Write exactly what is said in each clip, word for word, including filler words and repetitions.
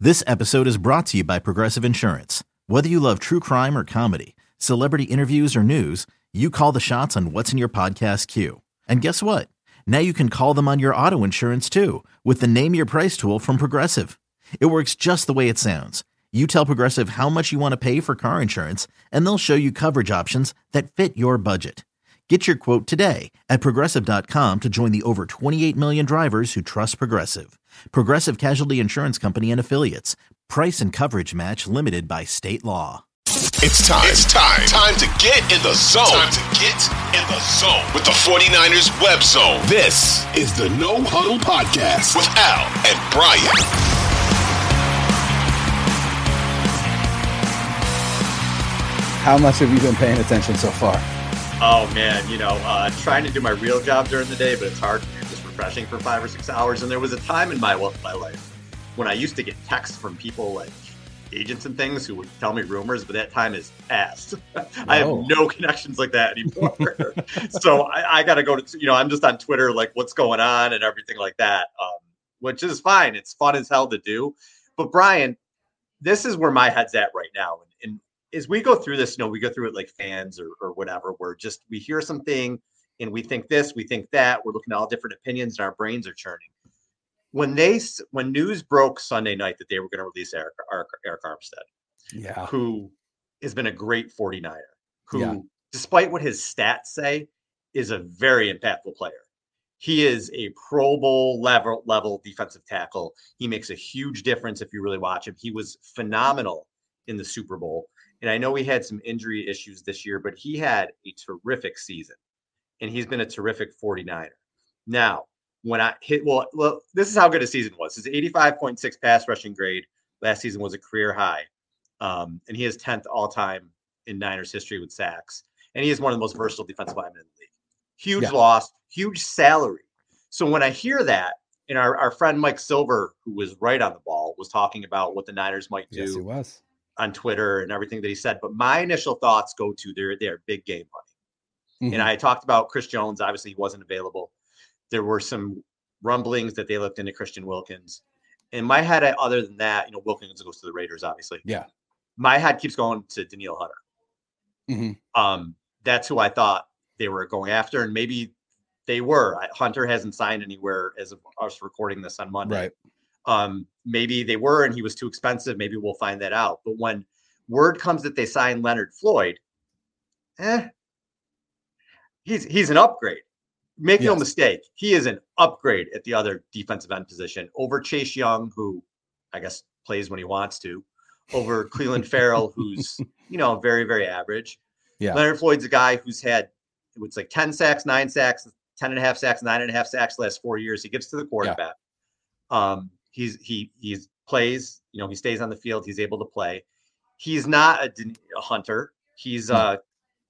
This episode is brought to you by Progressive Insurance. Whether you love true crime or comedy, celebrity interviews or news, you call the shots on what's in your podcast queue. And guess what? Now you can call them on your auto insurance too with the Name Your Price tool from Progressive. It works just the way it sounds. You tell Progressive how much you want to pay for car insurance, and they'll show you coverage options that fit your budget. Get your quote today at progressive dot com to join the over twenty-eight million drivers who trust Progressive. Progressive Casualty Insurance Company and Affiliates. Price and coverage match limited by state law. It's time. It's time. Time to get in the zone. Time to get in the zone with the 49ers web zone. This is the No Huddle Podcast with Al and Brian. How much have you been paying attention so far? Oh, man, you know, uh, trying to do my real job during the day, but it's hard when you're just refreshing for five or six hours. And there was a time in my, my life when I used to get texts from people like agents and things who would tell me rumors, but that time is past. I have no connections like that anymore. So I, I got to go to, you know, I'm just on Twitter, like what's going on and everything like that, um, which is fine. It's fun as hell to do. But Brian, this is where my head's at right now. And, and as we go through this, you know, we go through it like fans or, or whatever, we're just, we hear something and we think this, we think that, we're looking at all different opinions and our brains are churning. When they, when news broke Sunday night that they were going to release Eric, Eric, Eric Armstead, yeah, who has been a great forty-niner, who, yeah. despite what his stats say, is a very impactful player. He is a Pro Bowl level, level defensive tackle. He makes a huge difference if you really watch him. He was phenomenal in the Super Bowl. And I know he had some injury issues this year, but he had a terrific season. And he's been a terrific forty-niner. Now, when I hit, well, well, this is how good a season was. His eighty-five point six pass rushing grade last season was a career high. Um, and he is tenth all time in Niners history with sacks. And he is one of the most versatile defensive linemen in the league. Huge yeah. loss, huge salary. So when I hear that, and our, our friend Mike Silver, who was right on the ball, was talking about what the Niners might do yes, he was. on Twitter and everything that he said. But my initial thoughts go to their, their big game money. Mm-hmm. And I talked about Chris Jones. Obviously, he wasn't available. There were some rumblings that they looked into Christian Wilkins. In my head, I, other than that, you know, Wilkins goes to the Raiders, obviously. Yeah. My head keeps going to Danielle Hunter. Mm-hmm. Um, that's who I thought they were going after. And maybe they were. I, Hunter hasn't signed anywhere as of us recording this on Monday. Right. Um, maybe they were, and he was too expensive. Maybe we'll find that out. But when word comes that they signed Leonard Floyd, eh, he's he's an upgrade. Make yes. no mistake, he is an upgrade at the other defensive end position over Chase Young, who I guess plays when he wants to, over Cleveland Farrell, who's, you know, very, very average. Yeah. Leonard Floyd's a guy who's had, it's like ten sacks, nine sacks, ten and a half sacks, nine and a half sacks the last four years. He gives to the quarterback. Yeah. Um, he's, he, he's plays, you know, he stays on the field. He's able to play. He's not a, a hunter. He's a, mm.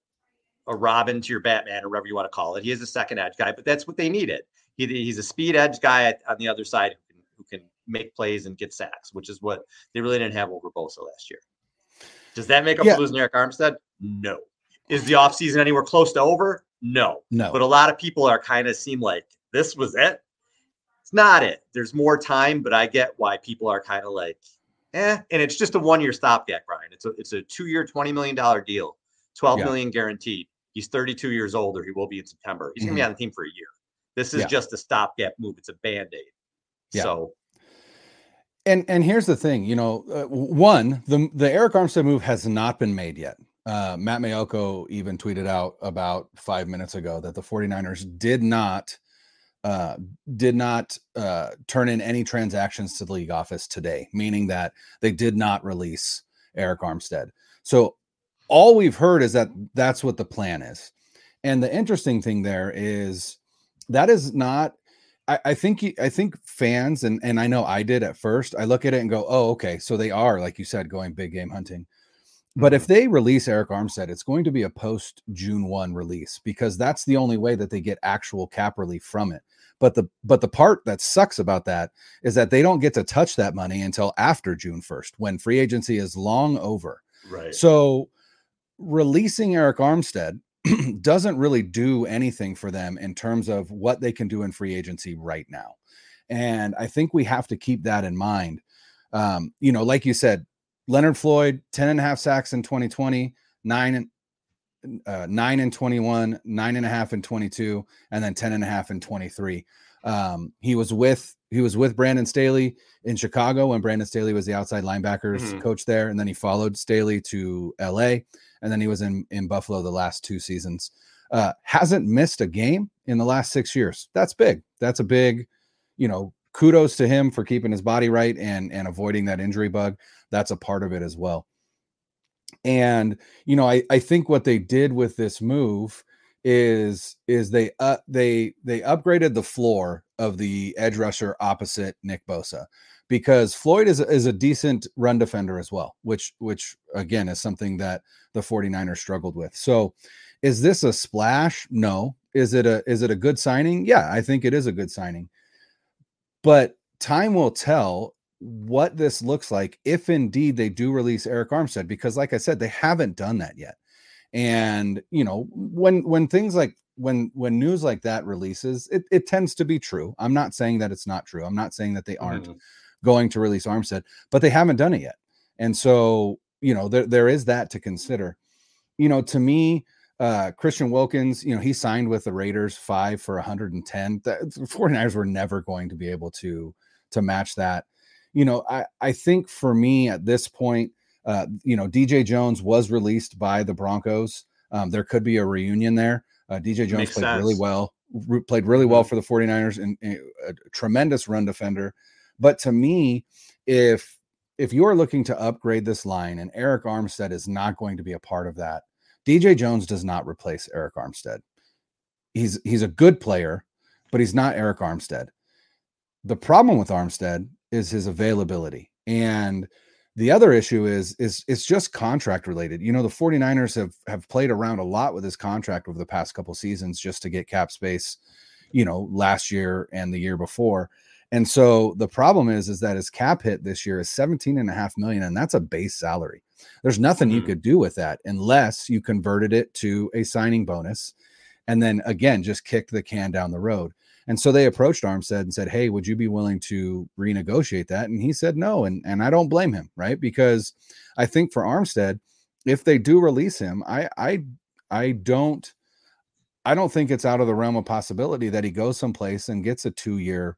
a Robin to your Batman, or whatever you want to call it. He is a second edge guy, but that's what they needed. He, he's a speed edge guy on the other side who can, who can make plays and get sacks, which is what they really didn't have over Bosa last year. Does that make up yeah. for losing Eric Armstead? No. Is the offseason anywhere close to over? No. No. But a lot of people are kind of seem like this was it. It's not it. There's more time, but I get why people are kind of like, eh. And it's just a one-year stopgap, Brian. It's a it's a two-year, twenty million dollars deal, twelve yeah. million dollars guaranteed. He's thirty-two years old, or he will be in September. He's mm-hmm. going to be on the team for a year. This is yeah. just a stopgap move. It's a Band-Aid. Yeah. So. And and here's the thing, you know, uh, one, the the Eric Armstead move has not been made yet. Uh, Matt Mayoko even tweeted out about five minutes ago that the 49ers did not uh, did not uh, turn in any transactions to the league office today, meaning that they did not release Eric Armstead. So all we've heard is that that's what the plan is. And the interesting thing there is that is not, I, I think, I think fans, and, and I know I did at first, I look at it and go, oh, okay. So they are, like you said, going big game hunting. But if they release Eric Armstead, it's going to be a post June first release, because that's the only way that they get actual cap relief from it. But the but the part that sucks about that is that they don't get to touch that money until after June first, when free agency is long over. Right. So releasing Eric Armstead doesn't really do anything for them in terms of what they can do in free agency right now. And I think we have to keep that in mind. Um, you know, like you said, Leonard Floyd, ten and a half sacks in twenty twenty, nine and uh, nine and twenty-one, nine and a half in twenty-two, and then ten and a half in twenty-three. Um, he was with he was with Brandon Staley in Chicago when Brandon Staley was the outside linebackers mm-hmm. coach there, and then he followed Staley to L A, and then he was in in Buffalo the last two seasons. Uh, hasn't missed a game in the last six years. That's big. That's a big, you know, kudos to him for keeping his body right and and avoiding that injury bug. That's a part of it as well. And, you know, I, I think what they did with this move is, is they, uh, they, they upgraded the floor of the edge rusher opposite Nick Bosa, because Floyd is, is a decent run defender as well, which, which again, is something that the 49ers struggled with. So is this a splash? No. Is it a, is it a good signing? Yeah, I think it is a good signing, but time will tell what this looks like if indeed they do release Arik Armstead, because like I said, they haven't done that yet. And, you know, when, when things like, when, when news like that releases, it, it tends to be true. I'm not saying that it's not true. I'm not saying that they aren't mm-hmm. going to release Armstead, but they haven't done it yet. And so, you know, there, there is that to consider. You know, to me, uh, Christian Wilkins, you know, he signed with the Raiders five for one hundred ten. The 49ers were never going to be able to, to match that. You know, I, I think for me at this point, uh, you know, D J Jones was released by the Broncos. Um, there could be a reunion there. Uh, D J Jones Makes played sense. really well, re- played really mm-hmm. well for the 49ers and, and a tremendous run defender. But to me, if, if you're looking to upgrade this line and Arik Armstead is not going to be a part of that, D J Jones does not replace Arik Armstead. He's, he's a good player, but he's not Arik Armstead. The problem with Armstead is his availability. And the other issue is, is it's just contract related. You know, the 49ers have, have played around a lot with his contract over the past couple seasons just to get cap space, you know, last year and the year before. And so the problem is, is that his cap hit this year is seventeen and a half million. And that's a base salary. There's nothing mm-hmm. you could do with that unless you converted it to a signing bonus. And then again, just kicked the can down the road. And so they approached Armstead and said, hey, would you be willing to renegotiate that? And he said no. And, and I don't blame him, right? Because I think for Armstead, if they do release him, I I I don't I don't think it's out of the realm of possibility that he goes someplace and gets a two-year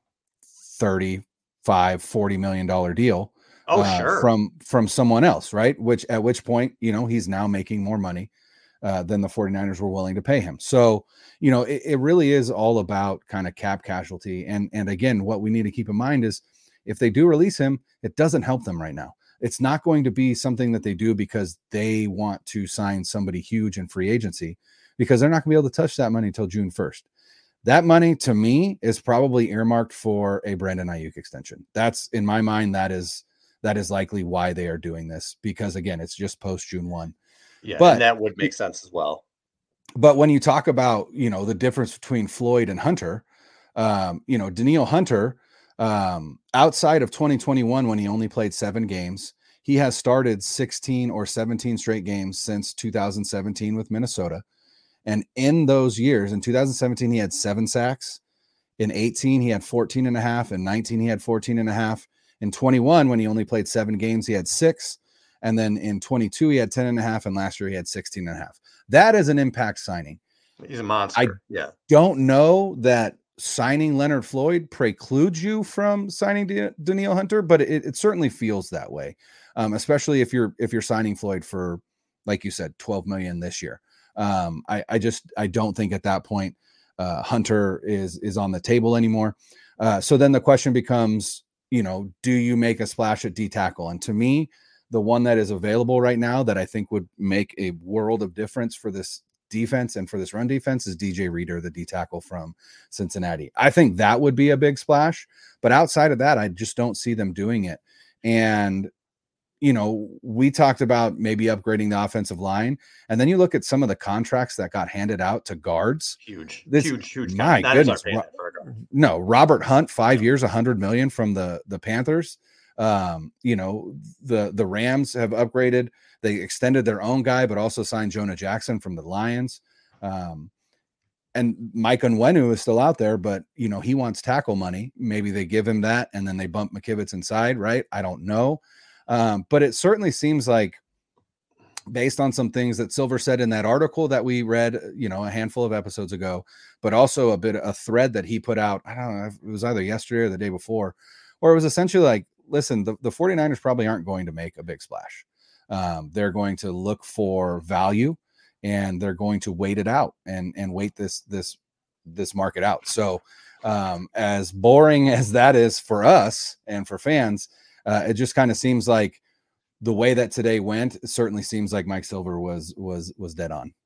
thirty-five, forty million dollars deal. Oh, uh, sure. From from someone else, right? Which at which point, you know, he's now making more money Uh, than the 49ers were willing to pay him. So, you know, it, it really is all about kind of cap casualty. And, and again, what we need to keep in mind is if they do release him, it doesn't help them right now. It's not going to be something that they do because they want to sign somebody huge in free agency, because they're not gonna be able to touch that money until June first. That money to me is probably earmarked for a Brandon Ayuk extension. That's in my mind, that is, that is likely why they are doing this, because again, it's just post June first. Yeah, but and that would make sense as well. But when you talk about, you know, the difference between Floyd and Hunter, um, you know, Danielle Hunter, um, outside of twenty twenty-one, when he only played seven games, he has started sixteen or seventeen straight games since two thousand seventeen with Minnesota. And in those years, in two thousand seventeen, he had seven sacks. In eighteen, he had fourteen and a half. In nineteen, he had fourteen and a half. In twenty-one, when he only played seven games, he had six. And then in twenty-two, he had ten and a half. And last year he had sixteen and a half. That is an impact signing. He's a monster. I yeah. don't know that signing Leonard Floyd precludes you from signing De- Danielle Hunter, but it, it certainly feels that way. Um, especially if you're, if you're signing Floyd for, like you said, twelve million this year. Um, I, I just, I don't think at that point, uh, Hunter is, is on the table anymore. Uh, so then the question becomes, you know, do you make a splash at D tackle? And to me, the one that is available right now that I think would make a world of difference for this defense and for this run defense is D J Reader, the D tackle from Cincinnati. I think that would be a big splash, but outside of that, I just don't see them doing it. And, you know, we talked about maybe upgrading the offensive line, and then you look at some of the contracts that got handed out to guards. Huge, this, huge, huge. My that goodness. Ro- no, Robert Hunt, five years, a hundred million from the, the Panthers. Um, you know, the, the Rams have upgraded. They extended their own guy, but also signed Jonah Jackson from the Lions. Um, and Mike Onwenu is still out there, but you know, he wants tackle money. Maybe they give him that and then they bump McKivitz inside, right? I don't know. Um, but it certainly seems like, based on some things that Silver said in that article that we read, you know, a handful of episodes ago, but also a bit, a thread that he put out, I don't know, it was either yesterday or the day before, where it was essentially like, listen, the, the 49ers probably aren't going to make a big splash. Um, they're going to look for value and they're going to wait it out and, and wait this, this, this market out. So um, as boring as that is for us and for fans, uh, it just kind of seems like, the way that today went, it certainly seems like Mike Silver was was was dead on.